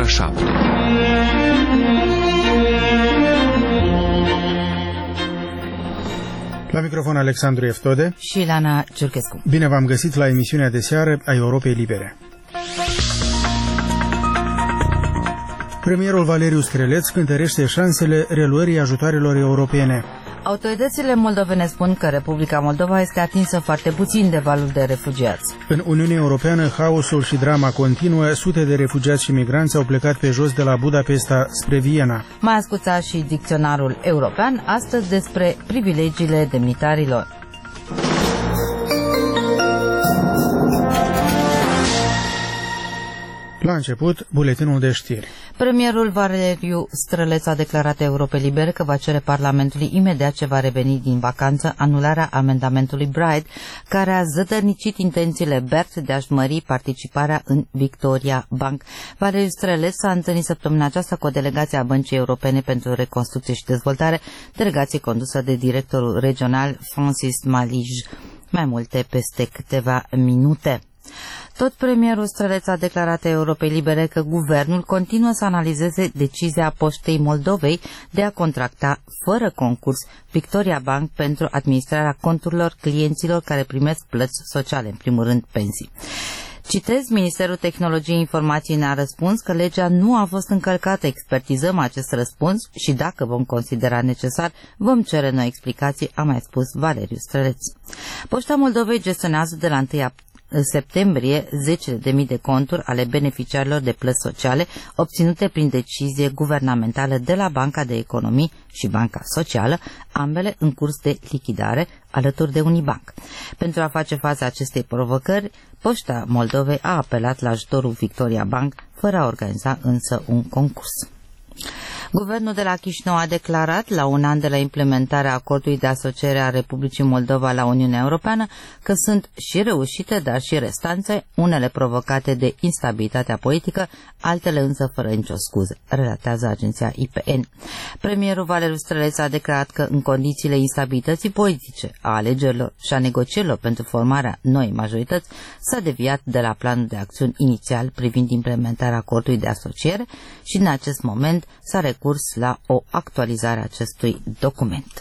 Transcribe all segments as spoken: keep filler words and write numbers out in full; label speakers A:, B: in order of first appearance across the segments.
A: ora șapte.
B: La microfon Alexandru Eftode
C: și Ilana Ciurchescu.
B: Bine v-am găsit la emisiunea de seară a Europei Libere. Premierul Valeriu Streleț cântărește șansele reluării ajutoarelor europene.
C: Autoritățile moldovene spun că Republica Moldova este atinsă foarte puțin de valul de refugiați.
B: În Uniunea Europeană, haosul și drama continuă. Sute de refugiați și migranți au plecat pe jos de la Budapesta spre Viena.
C: Mai asculta și dicționarul european astăzi despre privilegiile demnitarilor.
B: La început, buletinul de știri.
C: Premierul Valeriu Streleț a declarat Europei Libere că va cere Parlamentului imediat ce va reveni din vacanță anularea amendamentului Bright, care a zădărnicit intențiile Bert de a-și mări participarea în Victoria Bank. Valeriu Streleț s-a întâlnit săptămâna aceasta cu o delegație a Băncii Europene pentru Reconstrucție și Dezvoltare, delegație condusă de directorul regional Francis Malij. Mai multe peste câteva minute. Tot premierul Streleț a declarat Europei Libere că guvernul continuă să analizeze decizia Poștei Moldovei de a contracta fără concurs Victoria Bank pentru administrarea conturilor clienților care primesc plăți sociale, în primul rând pensii. Citez, Ministerul Tehnologiei Informației ne-a răspuns că legea nu a fost încălcată. Expertizăm acest răspuns și dacă vom considera necesar, vom cere noi explicații, a mai spus Valeriu Streleț. Poșta Moldovei gestionează de la întâi septembrie zece de mii de conturi ale beneficiarilor de plăți sociale obținute prin decizie guvernamentală de la Banca de Economii și Banca Socială, ambele în curs de lichidare alături de Unibank. Pentru a face față acestei provocări, Poșta Moldovei a apelat la ajutorul Victoria Bank, fără a organiza însă un concurs. Guvernul de la Chișinău a declarat, la un an de la implementarea acordului de asociere a Republicii Moldova la Uniunea Europeană, că sunt și reușite, dar și restanțe, unele provocate de instabilitatea politică, altele însă fără nicio scuză, relatează agenția I P N. Premierul Valeriu Streleț a declarat că în condițiile instabilității politice, a alegerilor și a negocierilor pentru formarea noii majorități, s-a deviat de la planul de acțiuni inițial privind implementarea acordului de asociere și în acest moment s-a recurs la o actualizare a acestui document.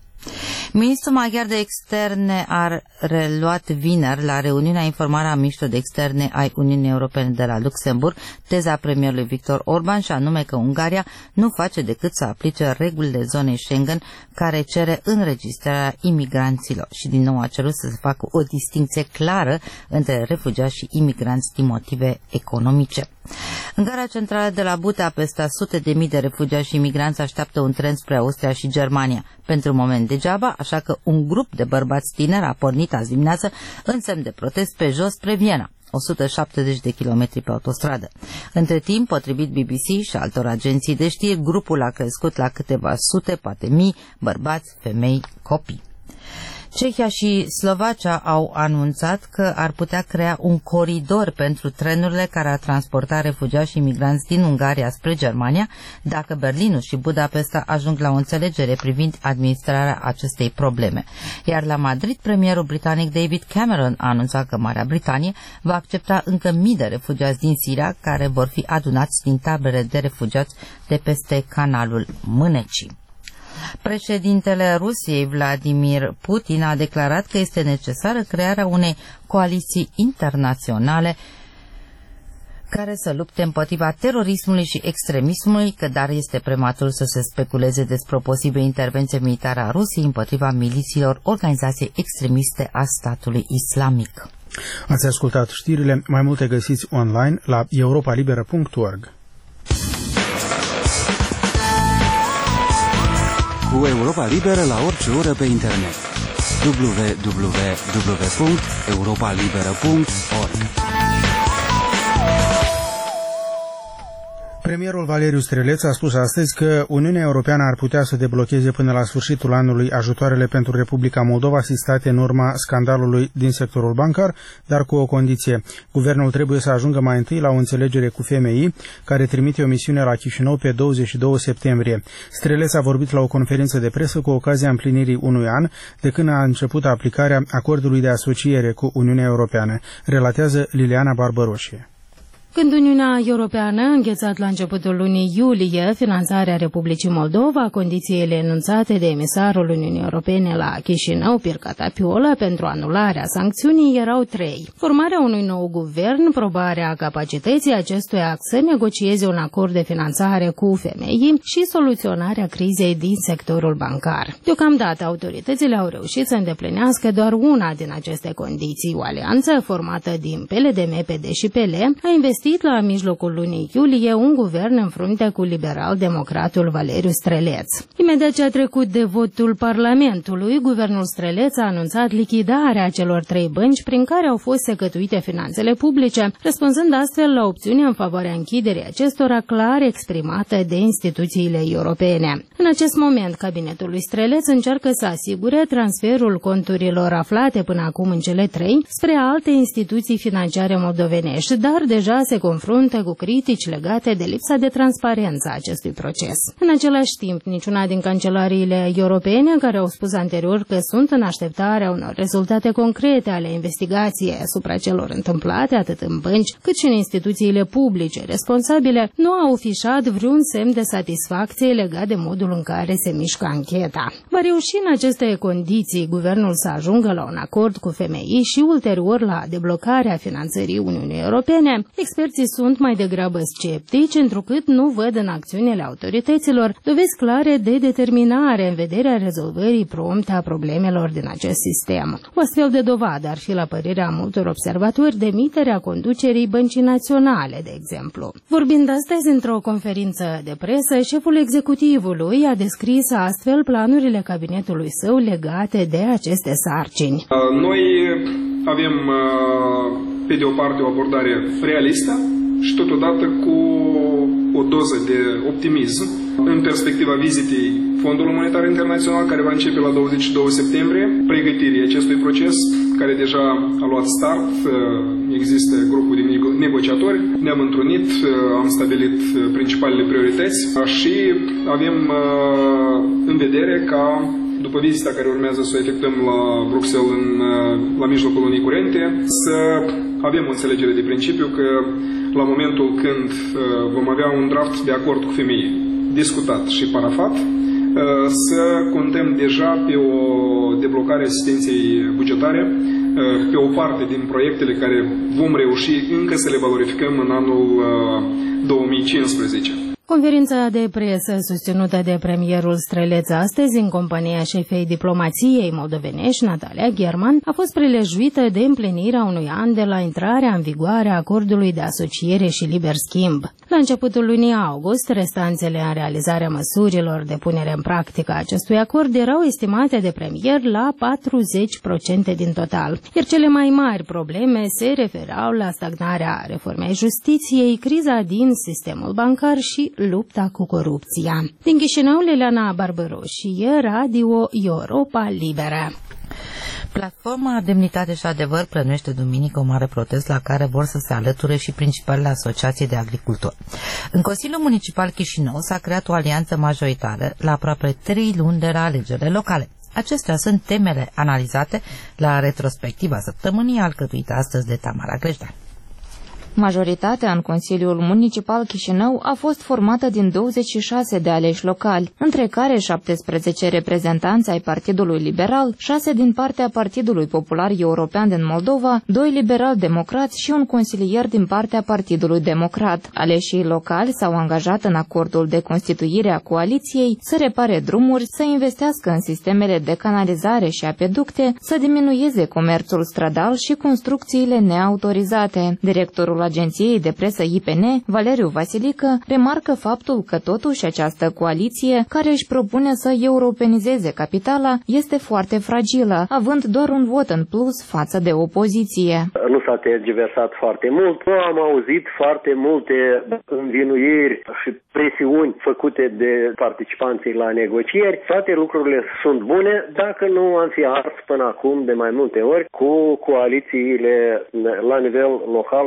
C: Ministrul maghiar de externe a reluat vineri la reuniunea informală a miniștrilor de externe ai Uniunii Europene de la Luxemburg teza premierului Victor Orban, și anume că Ungaria nu face decât să aplice regulile zonei Schengen care cere înregistrarea imigranților și din nou a cerut să se facă o distinție clară între refugiați și imigranți din motive economice. În gara centrală de la Budapesta, sute de mii de refugiați și imigranți așteaptă un tren spre Austria și Germania. Pentru un moment degeaba, așa că un grup de bărbați tineri a pornit azi dimineață în semn de protest pe jos spre Viena, o sută șaptezeci de kilometri pe autostradă. Între timp, potrivit B B C și altor agenții de știri, grupul a crescut la câteva sute, poate mii, bărbați, femei, copii. Cehia și Slovacia au anunțat că ar putea crea un coridor pentru trenurile care ar transporta refugiați și imigranți din Ungaria spre Germania, dacă Berlinul și Budapesta ajung la o înțelegere privind administrarea acestei probleme. Iar la Madrid, premierul britanic David Cameron a anunțat că Marea Britanie va accepta încă mii de refugiați din Siria, care vor fi adunați din taberele de refugiați de peste canalul Mânecii. Președintele Rusiei, Vladimir Putin, a declarat că este necesară crearea unei coaliții internaționale care să lupte împotriva terorismului și extremismului, că dar este prematur să se speculeze despre o posibilă intervenție militară a Rusiei împotriva milițiilor organizației extremiste a statului islamic.
B: Ați ascultat știrile, mai multe găsiți online la europa liberă punct org.
D: Cu Europa Liberă la orice oră pe internet. w w w punct europa liberă punct org.
B: Premierul Valeriu Streleț a spus astăzi că Uniunea Europeană ar putea să deblocheze până la sfârșitul anului ajutoarele pentru Republica Moldova asistate în urma scandalului din sectorul bancar, dar cu o condiție. Guvernul trebuie să ajungă mai întâi la o înțelegere cu F M I, care trimite o misiune la Chișinău pe douăzeci și doi septembrie. Streleț a vorbit la o conferință de presă cu ocazia împlinirii unui an de când a început aplicarea acordului de asociere cu Uniunea Europeană, relatează Liliana Barbăroșie.
A: Când Uniunea Europeană a înghețat la începutul lunii iulie finanțarea Republicii Moldova, condițiile enunțate de emisarul Uniunii Europene la Chișinău, Pircata Piola, pentru anularea sancțiunii erau trei. Formarea unui nou guvern, probarea capacității acestuia să negocieze un acord de finanțare cu femeii și soluționarea crizei din sectorul bancar. Deocamdată, autoritățile au reușit să îndeplinească doar una din aceste condiții. O alianță formată din P L D M, P D și P L a investit la mijlocul lunii iulie un guvern în frunte cu liberal-democratul Valeriu Streleț. Imediat ce a trecut de votul Parlamentului, guvernul Streleț a anunțat lichidarea celor trei bănci prin care au fost secătuite finanțele publice, răspunzând astfel la opțiunea în favoarea închiderii acestora clar exprimată de instituțiile europene. În acest moment, cabinetul lui Streleț încearcă să asigure transferul conturilor aflate până acum în cele trei spre alte instituții financiare moldovenești, dar deja se confruntă cu critici legate de lipsa de transparență a acestui proces. În același timp, niciuna din cancelariile europene care au spus anterior că sunt în așteptarea unor rezultate concrete ale investigației asupra celor întâmplate, atât în bănci cât și în instituțiile publice responsabile, nu au afișat vreun semn de satisfacție legat de modul în care se mișcă ancheta. Va reuși în aceste condiții guvernul să ajungă la un acord cu F M I și ulterior la deblocarea finanțării Uniunii Europene? Experții sunt mai degrabă sceptici, întrucât nu văd în acțiunile autorităților dovezi clare de determinare în vederea rezolvării prompte a problemelor din acest sistem. O astfel de dovadă ar fi, la părerea multor observatori, demiterea conducerii Băncii Naționale, de exemplu. Vorbind astăzi într-o conferință de presă, șeful executivului a descris astfel planurile cabinetului său legate de aceste sarcini.
E: Noi avem, pe de o parte, o abordare realistă și totodată cu o doză de optimism în perspectiva vizitei Fondului Monetar Internațional, care va începe la douăzeci și doi septembrie, pregătirii acestui proces, care deja a luat start. Există grupul de negociatori, ne-am întrunit, am stabilit principalele priorități și avem în vedere ca, după vizita care urmează să o efectuăm la Bruxelles în, la mijlocul lunii curente, să avem o înțelegere de principiu că la momentul când vom avea un draft de acord cu femeie discutat și parafat, să contăm deja pe o deblocare a asistenței bugetare pe o parte din proiectele care vom reuși încă să le valorificăm în anul două mii cincisprezece.
A: Conferința de presă susținută de premierul Streleț astăzi în compania șefei diplomației moldovenești, Natalia German, a fost prelejuită de împlinirea unui an de la intrarea în vigoare a acordului de asociere și liber schimb. La începutul lunii august, restanțele în realizarea măsurilor de punere în practică a acestui acord erau estimate de premier la patruzeci la sută din total, iar cele mai mari probleme se referau la stagnarea reformei justiției, criza din sistemul bancar și lupta cu corupția. Din Chișinău, Liliana Barbăroșie, Radio Europa Liberă.
C: Platforma Demnitate și Adevăr plănuiește duminică un mare protest la care vor să se alăture și principalele asociații de agricultori. În Consiliul Municipal Chișinău s-a creat o alianță majoritară la aproape trei luni de la alegerile locale. Acestea sunt temele analizate la retrospectiva săptămânii alcătuită astăzi de Tamara Grejdan.
F: Majoritatea în Consiliul Municipal Chișinău a fost formată din douăzeci și șase de aleși locali, între care șaptesprezece reprezentanți ai Partidului Liberal, șase din partea Partidului Popular European din Moldova, doi liberal-democrați și un consilier din partea Partidului Democrat. Aleșii locali s-au angajat în acordul de constituire a coaliției să repare drumuri, să investească în sistemele de canalizare și apeducte, să diminueze comerțul stradal și construcțiile neautorizate. Directorul Agenției de Presă I P N, Valeriu Vasilică, remarcă faptul că totuși această coaliție, care își propune să europenizeze capitala, este foarte fragilă, având doar un vot în plus față de opoziție.
G: Nu s-a tergiversat foarte mult, nu am auzit foarte multe învinuiri și presiuni făcute de participanții la negocieri. Toate lucrurile sunt bune dacă nu am fi ars până acum de mai multe ori cu coalițiile la nivel local și la nivel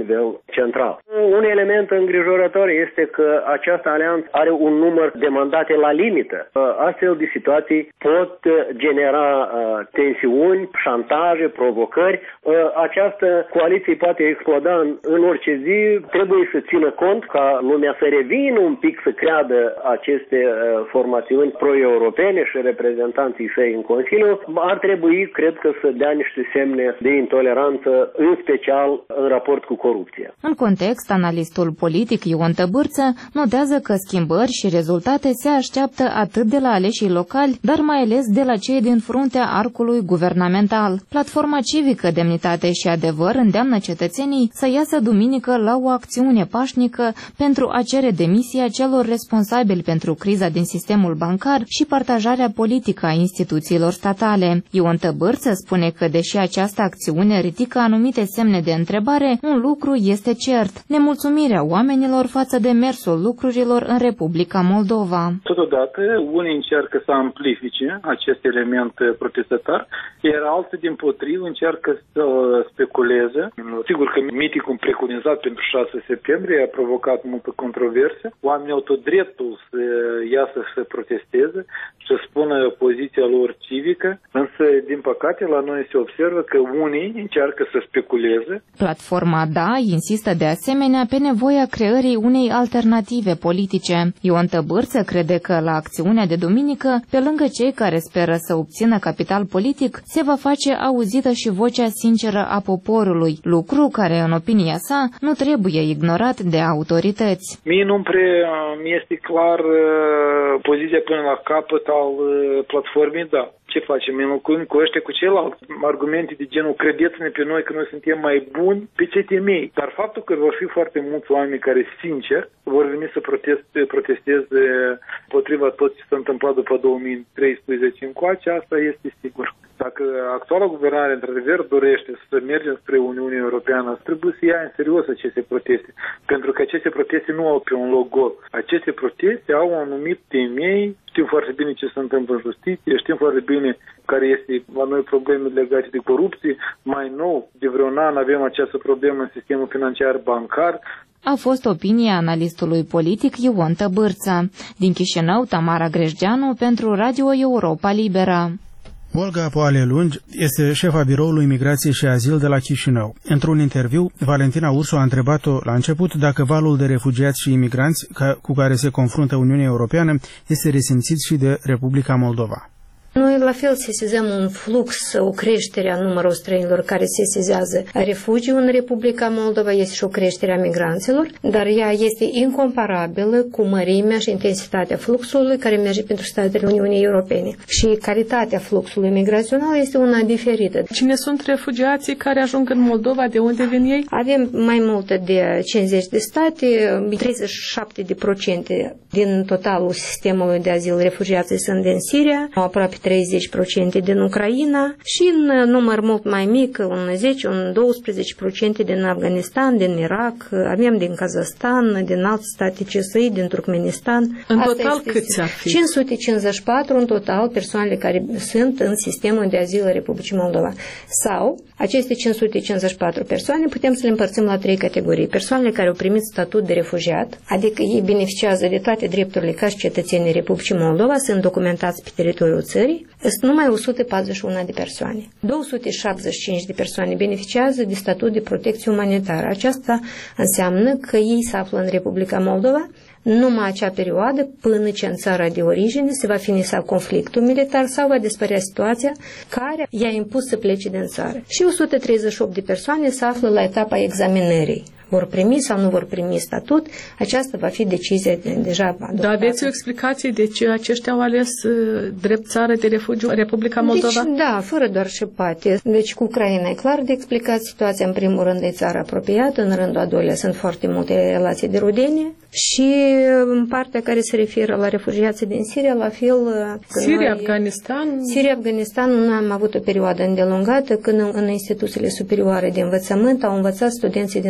G: nivel central. Un element îngrijorător este că această alianță are un număr de mandate la limită. Astfel de situații pot genera tensiuni, șantaje, provocări. Această coaliție poate exploda în, în orice zi. Trebuie să țină cont ca lumea să revină un pic să creadă aceste formațiuni pro-europene și reprezentanții săi în Consiliu. Ar trebui, cred că, să dea niște semne de intoleranță, în special în raport cu corupția.
F: În context, analistul politic Ion Tăbârță notează că schimbări și rezultate se așteaptă atât de la aleșii locali, dar mai ales de la cei din fruntea arcului guvernamental. Platforma civică Demnitate și Adevăr îndeamnă cetățenii să iasă duminică la o acțiune pașnică pentru a cere demisia celor responsabili pentru criza din sistemul bancar și partajarea politică a instituțiilor statale. Ion Tăbârță spune că, deși această acțiune ridică anumite semne de întrebare, un lucru este cert: nemulțumirea oamenilor față de mersul lucrurilor în Republica Moldova.
H: Totodată, unii încearcă să amplifice acest element protestatar, iar alții, dimpotrivă, încearcă să speculeze. Sigur că mitingul preconizat pentru șase septembrie a provocat multă controversă. Oamenii au tot dreptul să iasă să protesteze și să spună poziția lor civică, însă, din păcate, la noi se observă că unii încearcă să speculeze.
F: Platforma Da insistă de asemenea pe nevoia creării unei alternative politice. Ion Tăbârță crede că la acțiunea de duminică, pe lângă cei care speră să obțină capital politic, se va face auzită și vocea sinceră a poporului, lucru care, în opinia sa, nu trebuie ignorat de autorități.
H: Mie nu prea mi este clar uh, poziția până la capăt al uh, platformei Da. Ce facem? Ne înlocuim cu ăștia cu ceilalți? Argumente de genul, credeți-ne pe noi că noi suntem mai buni pe cei temei. Dar faptul că vor fi foarte mulți oameni care, sincer, vor veni să proteste, protesteze împotriva tot ce s-a întâmplat după două mii treisprezece încoace, asta este sigur. Dacă actuala guvernare, într-adevăr, dorește să mergem spre Uniunea Europeană, trebuie să ia în serios aceste proteste. Pentru că aceste proteste nu au pe un loc gol. Aceste proteste au un anumit temei. Știm foarte bine ce se întâmplă în justiție, știm foarte bine care este la noi probleme legate de corupție. Mai nou, de vreun an, avem această problemă în sistemul financiar bancar.
F: A fost opinia analistului politic Ion Tăbârță. Din Chișinău, Tamara Grejdeanu pentru Radio Europa Liberă.
B: Olga Poale-Lungi este șefa biroului Migrație și Azil de la Chișinău. Într-un interviu, Valentina Ursu a întrebat-o la început dacă valul de refugiați și imigranți cu care se confruntă Uniunea Europeană este resimțit și de Republica Moldova.
I: Noi la fel sesizăm un flux, o creștere a numărului străinilor care sesizează refugiu în Republica Moldova, este și o creștere a migranților, dar ea este incomparabilă cu mărimea și intensitatea fluxului care merge pentru statele Uniunii Europene. Și calitatea fluxului migrațional este una diferită.
J: Cine sunt refugiații care ajung în Moldova? De unde vin ei?
I: Avem mai multe de cincizeci de state, treizeci și șapte la sută din totalul sistemului de azil refugiații sunt din Siria, aproape treizeci la sută din Ucraina și în număr mult mai mic, un zece - doisprezece la sută din Afganistan, din Irak, avem din Kazahstan, din alte state C S I, din Turkmenistan.
J: În Asta total câți ar fi?
I: cinci sute cincizeci și patru în total persoanele care sunt în sistemul de azil al Republicii Moldova. Sau aceste cinci sute cincizeci și patru persoane putem să le împărțim la trei categorii. Persoanele care au primit statut de refugiat, adică ei beneficiază de toate drepturile ca și cetățenii Republicii Moldova, sunt documentați pe teritoriul țării, sunt numai o sută patruzeci și unu de persoane. două sute șaptezeci și cinci de persoane beneficiază de statut de protecție umanitară. Aceasta înseamnă că ei se află în Republica Moldova numai acea perioadă până ce în țara de origine se va finisa conflictul militar sau va dispărea situația care i-a impus să plece din țară. Și o sută treizeci și opt de persoane se află la etapa examinării. Vor primi sau nu vor primi statut, aceasta va fi decizia de, deja adoptată.
J: Dar aveți o explicație de ce aceștia au ales uh, drept țară de refugiu Republica Moldova?
I: Deci, da, fără doar și poate. Deci cu Ucraina e clar de explicat situația. În primul rând e țară apropiată, în rândul a doilea sunt foarte multe relații de rudenie și în partea care se referă la refugiații din Siria, la fel...
J: Siria, noi, Afganistan...
I: Siria, Afganistan, nu am avut o perioadă îndelungată când în instituțiile superioare de învățământ au învățat studenții din aceste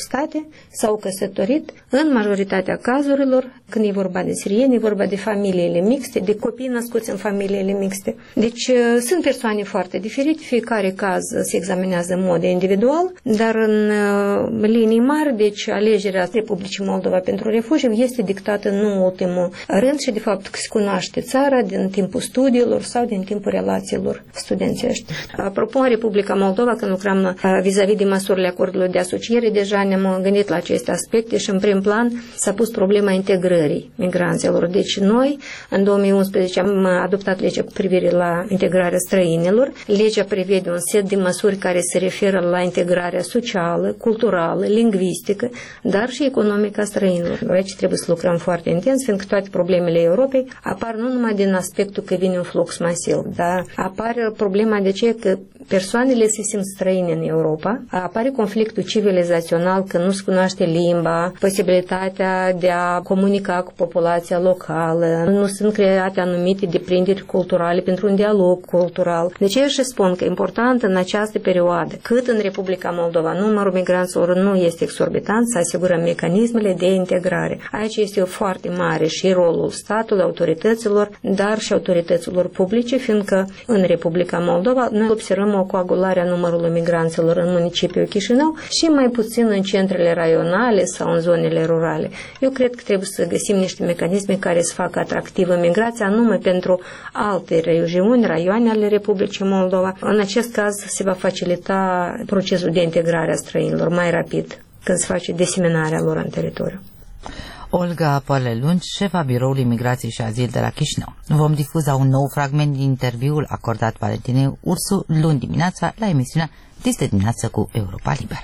I: state, s-au căsătorit. În majoritatea cazurilor, când e vorba de sirieni, e vorba de familiile mixte, de copii născuți în familiile mixte. Deci sunt persoane foarte diferite, fiecare caz se examinează în mod individual, dar în linii mari, deci alegerea Republicii Moldova pentru refugiu este dictată nu în ultimul rând și de fapt că se cunoaște țara din timpul studiilor sau din timpul relațiilor studențești. Apropo, în Republica Moldova, când lucram vis-a-vis de măsurile acordului de asociere, deja ne-am gândit la aceste aspecte și în prim plan s-a pus problema integrării migranților. Deci noi, în două mii unsprezece, am adoptat legea cu privire la integrarea străinilor. Legea prevede un set de măsuri care se referă la integrarea socială, culturală, lingvistică, dar și economică a străinilor. Aici trebuie să lucrăm foarte intens, fiindcă toate problemele Europei apar nu numai din aspectul că vine un flux masiv, dar apare problema de ce că persoanele se simt străine în Europa, apare conflictul civilizațional că nu se cunoaște limba, posibilitatea de a comunica cu populația locală, nu sunt create anumite deprinderi culturale pentru un dialog cultural. De ce și spun că e important în această perioadă, cât în Republica Moldova numărul migranților nu este exorbitant, să asigurăm mecanismele de integrare. Aici este foarte mare și rolul statului, autorităților, dar și autorităților publice, fiindcă în Republica Moldova noi observăm o coagulare a numărului migranților în municipiul Chișinău și mai puțin în centrele raionale sau în zonele rurale. Eu cred că trebuie să găsim niște mecanisme care să facă atractivă migrația anume pentru alte regiuni, raioane ale Republicii Moldova. În acest caz se va facilita procesul de integrare a străinilor mai rapid când se face diseminarea lor în teritoriu.
C: Olga Pălelunci, șefa Biroului Migrației și Azil de la Chișinău. Vom difuza un nou fragment din interviul acordat Valentinei Ursu luni dimineața la emisiunea Dis de dimineață cu Europa Liberă.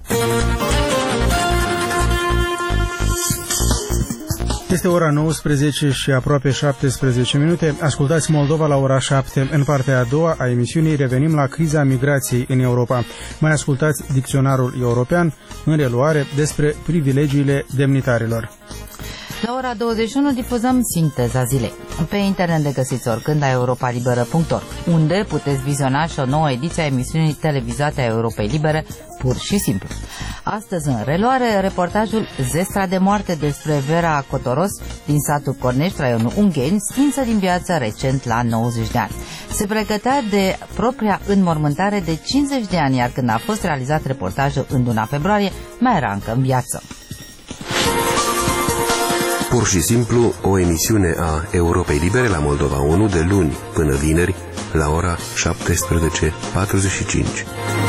B: Este ora nouăsprezece și aproape șaptesprezece minute. Ascultați Moldova la ora șapte. În partea a doua a emisiunii revenim la criza migrației în Europa. Mai ascultați dicționarul european în reluare despre privilegiile demnitarilor.
C: La ora douăzeci și unu difuzăm sinteza zilei. Pe internet le găsiți oricând la europa liberă punct org, unde puteți viziona și o nouă ediție a emisiunii televizate a Europei Libere, pur și simplu. Astăzi în reluare, reportajul Zestra de moarte despre Vera Cotoros din satul Cornești, raionul Ungheni, stinsă din viață recent la nouăzeci de ani. Se pregătea de propria înmormântare de cincizeci de ani, iar când a fost realizat reportajul în luna februarie, mai era încă în viață.
K: Pur și simplu, o emisiune a Europei Libere la Moldova unu de luni până vineri la ora șaptesprezece patruzeci și cinci.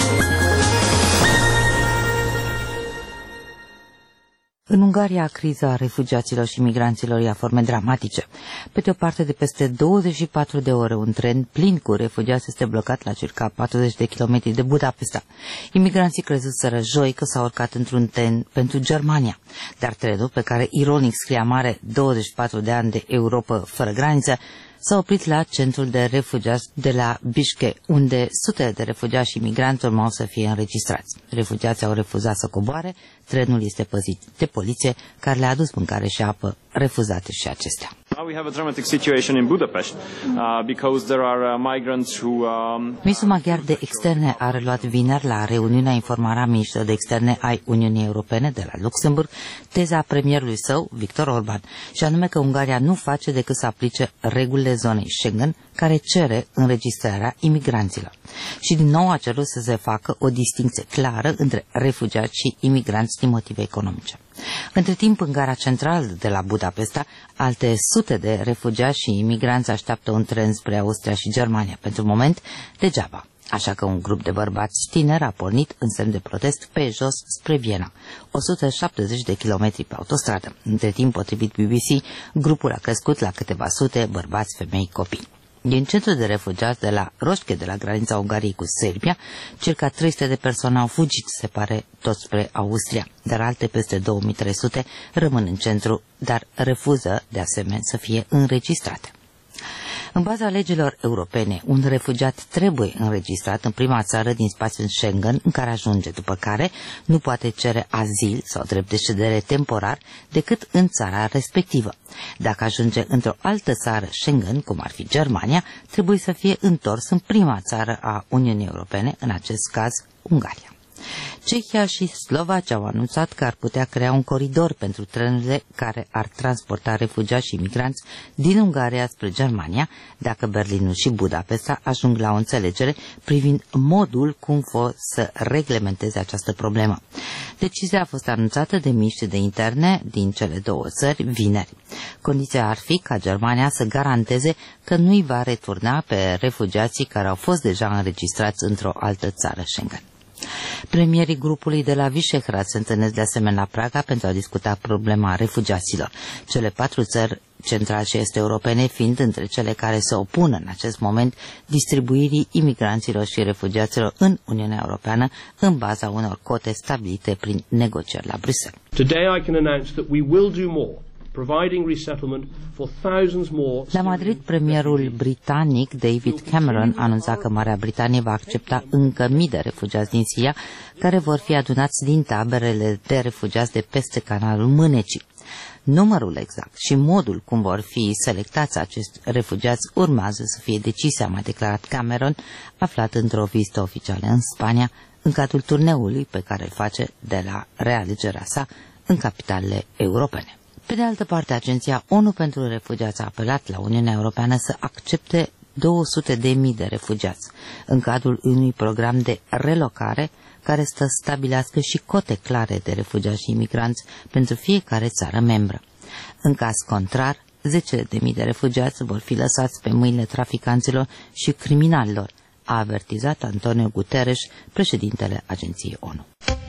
C: În Ungaria, criza refugiaților și migranților ia forme dramatice. Pe de o parte, de peste douăzeci și patru de ore, un tren plin cu refugiați este blocat la circa patruzeci de kilometri de Budapesta. Imigranții crezuseră joi că s-au urcat într-un tren pentru Germania, dar trenul, pe care ironic scria mare douăzeci și patru de ani de Europa fără graniță, s-a oprit la centrul de refugiați de la Bișche, unde sute de refugiați și migranți urmau să fie înregistrați. Refugiații au refuzat să coboare, trenul este păzit de poliție, care le-a adus mâncare și apă, refuzate și acestea.
L: Now we have a dramatic situation in Budapest uh, because there are uh, migrants who um...
C: Ministrul maghiar de externe a reluat vineri la reuniunea informarea a ministrilor de externe ai Uniunii Europene de la Luxemburg teza premierului său, Victor Orban, și anume că Ungaria nu face decât să aplice regulile zonei Schengen care cere înregistrarea imigranților. Și din nou a cerut să se facă o distinție clară între refugiați și imigranți din motive economice. Între timp, în gara centrală de la Budapesta, alte sute de refugiați și imigranți așteaptă un tren spre Austria și Germania. Pentru moment, degeaba. Așa că un grup de bărbați tineri a pornit în semn de protest pe jos spre Viena, o sută șaptezeci de kilometri pe autostradă. Între timp, potrivit B B C, grupul a crescut la câteva sute bărbați, femei, copii. Din centrul de refugiați de la Roșche, de la granița Ungariei cu Serbia, circa trei sute de persoane au fugit, se pare, tot spre Austria, dar alte peste două mii trei sute rămân în centru, dar refuză, de asemenea, să fie înregistrate. În baza legilor europene, un refugiat trebuie înregistrat în prima țară din spațiul Schengen în care ajunge, după care nu poate cere azil sau drept de ședere temporar decât în țara respectivă. Dacă ajunge într-o altă țară Schengen, cum ar fi Germania, trebuie să fie întors în prima țară a Uniunii Europene, în acest caz Ungaria. Cehia și Slovacia au anunțat că ar putea crea un coridor pentru trenurile care ar transporta refugiați și migranți din Ungaria spre Germania, dacă Berlinul și Budapesta ajung la o înțelegere privind modul cum vor să reglementeze această problemă. Decizia a fost anunțată de miniștrii de interne din cele două țări vineri. Condiția ar fi ca Germania să garanteze că nu îi va returna pe refugiații care au fost deja înregistrați într-o altă țară Schengen. Premierii grupului de la Visegrad se întâlnesc de asemenea la Praga pentru a discuta problema refugiaților. Cele patru țări central și est europene fiind între cele care se opun în acest moment distribuirii imigranților și refugiaților în Uniunea Europeană în baza unor cote stabilite prin negocieri la Bruxelles.
M: Today I can announce that we will do more.
C: La Madrid, premierul britanic David Cameron anunța că Marea Britanie va accepta încă mii de refugiați din Siria, care vor fi adunați din taberele de refugiați de peste canalul Mânecii. Numărul exact și modul cum vor fi selectați acești refugiați urmează să fie decise, a mai declarat Cameron, aflat într-o vizită oficială în Spania, în cadrul turneului pe care îl face de la realegerea sa în capitalele europene. Pe de altă parte, Agenția ONU pentru Refugiați a apelat la Uniunea Europeană să accepte două sute de mii de refugiați, în cadrul unui program de relocare care să stabilească și cote clare de refugiați și imigranți pentru fiecare țară membră. În caz contrar, zece de mii de refugiați vor fi lăsați pe mâinile traficanților și criminalilor, a avertizat Antonio Guterres, președintele Agenției ONU.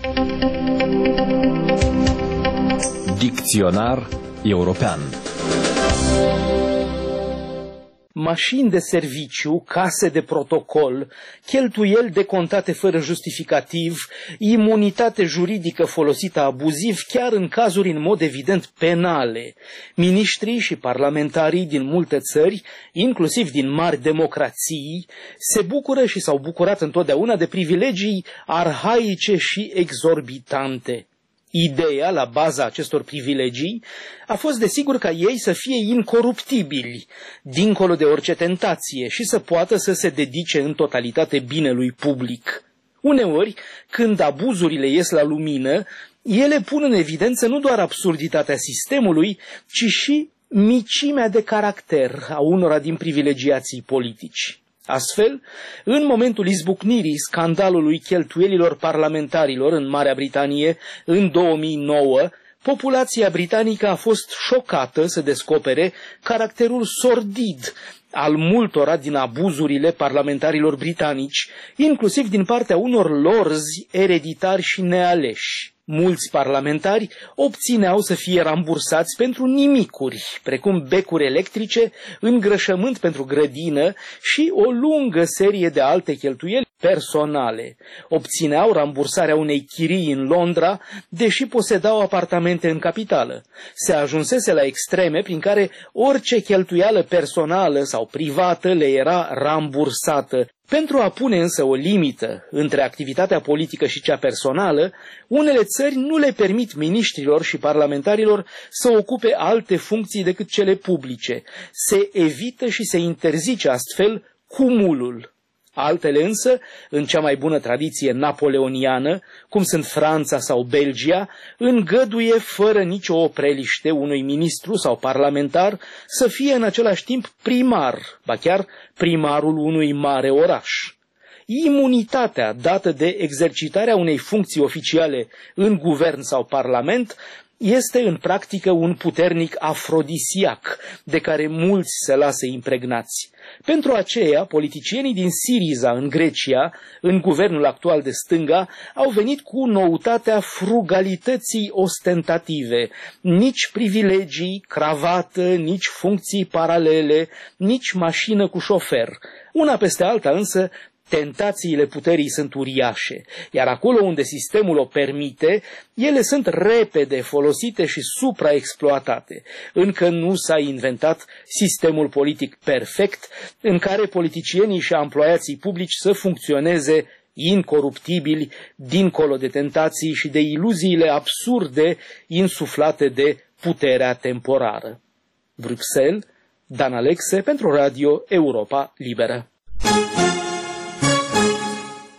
N: Dicționar european.
O: Mașini de serviciu, case de protocol, cheltuieli decontate fără justificativ, imunitate juridică folosită abuziv, chiar în cazuri în mod evident penale. Miniștrii și parlamentarii din multe țări, inclusiv din mari democrații, se bucură și s-au bucurat întotdeauna de privilegii arhaice și exorbitante. Ideea, la baza acestor privilegii, a fost desigur ca ei să fie incoruptibili, dincolo de orice tentație, și să poată să se dedice în totalitate binelui public. Uneori, când abuzurile ies la lumină, ele pun în evidență nu doar absurditatea sistemului, ci și micimea de caracter a unora din privilegiații politici. Astfel, în momentul izbucnirii scandalului cheltuielilor parlamentarilor în Marea Britanie în două mii nouă, populația britanică a fost șocată să descopere caracterul sordid al multora din abuzurile parlamentarilor britanici, inclusiv din partea unor lorzi ereditari și nealeși. Mulți parlamentari obțineau să fie rambursați pentru nimicuri, precum becuri electrice, îngrășământ pentru grădină și o lungă serie de alte cheltuieli personale. Obțineau rambursarea unei chirii în Londra, deși posedau apartamente în capitală. Se ajunsese la extreme prin care orice cheltuială personală sau privată le era rambursată. Pentru a pune însă o limită între activitatea politică și cea personală, unele țări nu le permit miniștrilor și parlamentarilor să ocupe alte funcții decât cele publice. Se evită și se interzice astfel cumulul. Altele însă, în cea mai bună tradiție napoleoniană, cum sunt Franța sau Belgia, îngăduie fără nicio opreliște unui ministru sau parlamentar să fie în același timp primar, ba chiar primarul unui mare oraș. Imunitatea dată de exercitarea unei funcții oficiale în guvern sau parlament este în practică un puternic afrodisiac, de care mulți se lasă impregnați. Pentru aceea, politicienii din Siriza în Grecia, în guvernul actual de stânga, au venit cu noutatea frugalității ostentative. Nici privilegii, cravată, nici funcții paralele, nici mașină cu șofer. Una peste alta însă, tentațiile puterii sunt uriașe, iar acolo unde sistemul o permite, ele sunt repede folosite și supraexploatate. Încă nu s-a inventat sistemul politic perfect în care politicienii și amploiații publici să funcționeze incoruptibili, dincolo de tentații și de iluziile absurde insuflate de puterea temporară. Bruxelles, Dan Alexe pentru Radio Europa Liberă.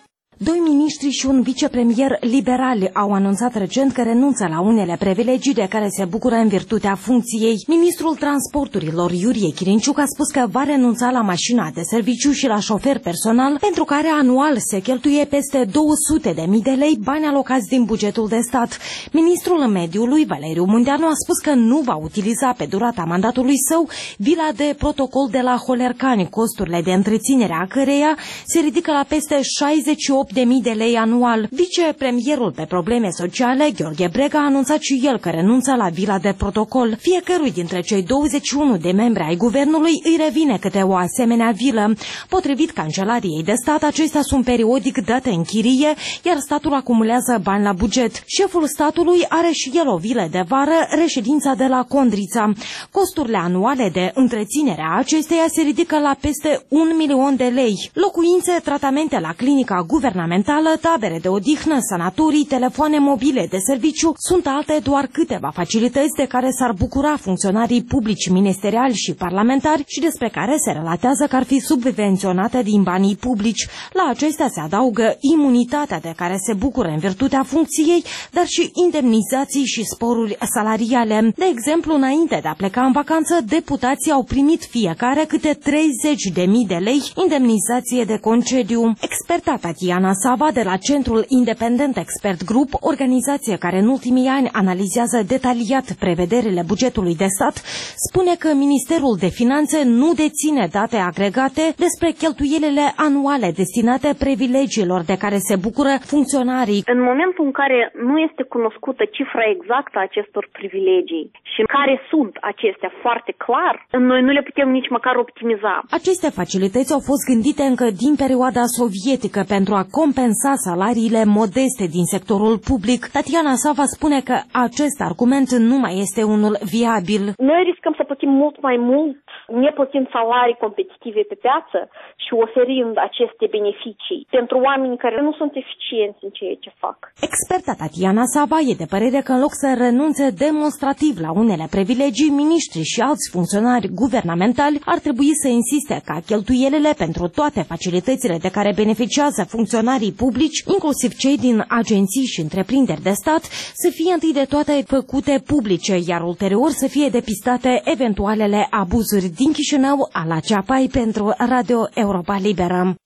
N: Doi miniștri și un vicepremier liberali au anunțat recent că renunță la unele privilegii de care se bucură în virtutea funcției. Ministrul Transporturilor Iurie Chirinciuc a spus că va renunța la mașina de serviciu și la șofer personal, pentru care anual se cheltuie peste două sute de mii de lei, bani alocați din bugetul de stat. Ministrul Mediului, Valeriu Munteanu, a spus că nu va utiliza pe durata mandatului său vila de protocol de la Holercani, costurile de întreținere a căreia se ridică la peste șaizeci și opt de mii de lei anual. Vicepremierul pe probleme sociale, Gheorghe Brega, a anunțat și el că renunță la vila de protocol. Fiecărui dintre cei douăzeci și unu de membri ai guvernului îi revine câte o asemenea vilă. Potrivit Cancelariei de Stat, acestea sunt periodic date în chirie, iar statul acumulează bani la buget. Șeful statului are și el o vilă de vară, reședința de la Condrița. Costurile anuale de întreținere a acesteia se ridică la peste un milion de lei. Locuințe, tratamente la clinica guvernamentală, tabere de odihnă, sanatorii, telefoane mobile de serviciu sunt alte doar câteva facilități de care s-ar bucura funcționarii publici, ministeriali și parlamentari și despre care se relatează că ar fi subvenționate din banii publici. La acestea se adaugă imunitatea de care se bucură în virtutea funcției, dar și indemnizații și sporuri salariale. De exemplu, înainte de a pleca în vacanță, deputații au primit fiecare câte treizeci de mii de lei indemnizație de concediu. Experta Tatiana Sava de la Centrul Independent Expert Group, organizație care în ultimii ani analizează detaliat prevederile bugetului de stat, spune că Ministerul de Finanțe nu deține date agregate despre cheltuielile anuale destinate privilegiilor de care se bucură funcționarii.
P: În momentul în care nu este cunoscută cifra exactă a acestor privilegii și care sunt acestea foarte clar, noi nu le putem nici măcar optimiza.
N: Aceste facilități au fost gândite încă din perioada sovietică pentru a compensa salariile modeste din sectorul public. Tatiana Sava spune că acest argument nu mai este unul viabil.
P: Noi riscăm să plătim mult mai mult, neplătind salarii competitive pe piață și oferind aceste beneficii pentru oameni care nu sunt eficienți în ceea ce fac.
N: Experta Tatiana Sava e de părere că în loc să renunțe demonstrativ la unele privilegii, miniștri și alți funcționari guvernamentali ar trebui să insiste ca cheltuielile pentru toate facilitățile de care beneficiază funcționarii publici, inclusiv cei din agenții și întreprinderi de stat, să fie întâi de toate făcute publice, iar ulterior să fie depistate eventualele abuzuri. Din Chișinău, Ala Ceapai pentru Radio Europa Liberă.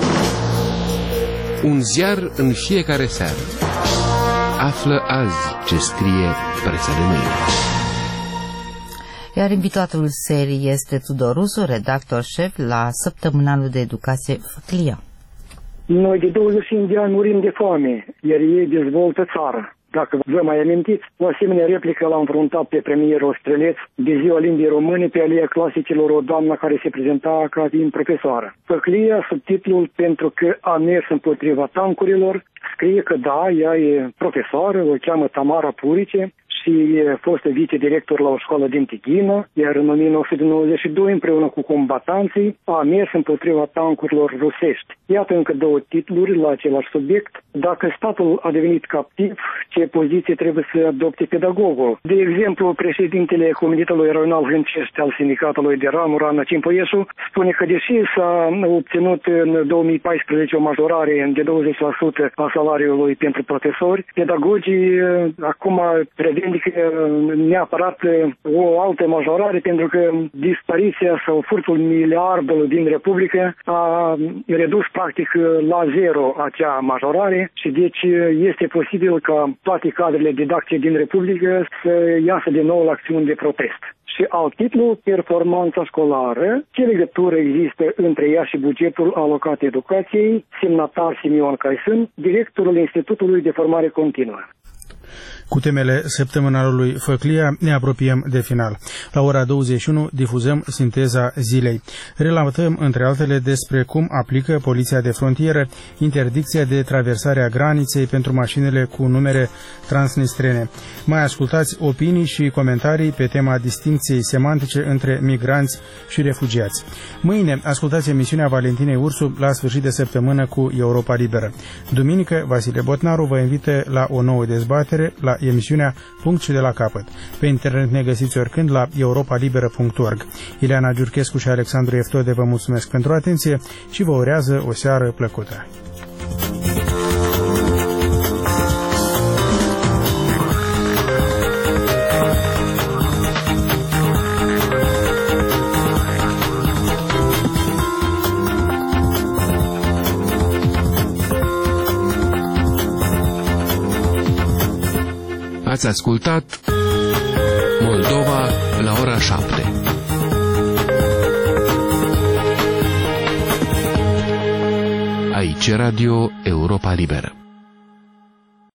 K: Un ziar în fiecare seară. Află azi ce scrie presa de mâine.
C: Iar invitatul serii este Tudor Rusu, redactor șef la Săptămânalul de Educație Făclia.
Q: Noi de douăzeci și cinci de ani murim de foame, iar ei dezvoltă țara. Dacă vă mai amintiți, o asemenea replică l-a înfruntat pe premierul Streleț de Ziua Limbii Române pe Alia Clasicilor, o doamnă care se prezenta ca fiind profesoară. Făclia, subtitlul pentru că a mers împotriva tancurilor, scrie că da, ea e profesoară, o cheamă Tamara Purice și e fostă vicedirector la o școală din Tighina, iar în o mie nouă sute nouăzeci și doi, împreună cu combatanții, a mers împotriva tancurilor rusești. Iată încă două titluri la același subiect. Dacă statul a devenit captiv, ce poziție trebuie să adopte pedagogul? De exemplu, președintele Comitetului Aeronal Hâncești al Sindicatului de Ramură, Ana Cimpăieșu, spune că deși s-a obținut în două mii paisprezece o majorare de douăzeci la sută a salariului pentru profesori, pedagogii acum revendică neapărat o altă majorare pentru că dispariția sau furtul miliardului din Republică a redus practic la zero acea majorare și deci este posibil ca toate cadrele didactice din Republică să iasă din nou la acțiuni de protest. Și alt titlu, performanța școlară, ce legătură există între ea și bugetul alocat educației, semnatar Simion Caisun, directorul Institutului de Formare Continuă.
B: Cu temele săptămânalului Făclia ne apropiem de final. La ora douăzeci și unu difuzăm sinteza zilei. Relatăm, între altele, despre cum aplică Poliția de Frontieră interdicția de traversare a graniței pentru mașinile cu numere transnistrene. Mai ascultați opinii și comentarii pe tema distincției semantice între migranți și refugiați. Mâine ascultați emisiunea Valentinei Ursu la sfârșit de săptămână cu Europa Liberă. Duminică, Vasile Botnaru vă invită la o nouă dezbatere la emisiunea Punct și de la capăt. Pe internet ne găsiți oricând la europa liberă punct org. Ileana Giurchescu și Alexandru Eftode vă mulțumesc pentru atenție și vă urează o seară plăcută.
K: Ați ascultat Moldova la ora șapte. Aici Radio Europa Liberă.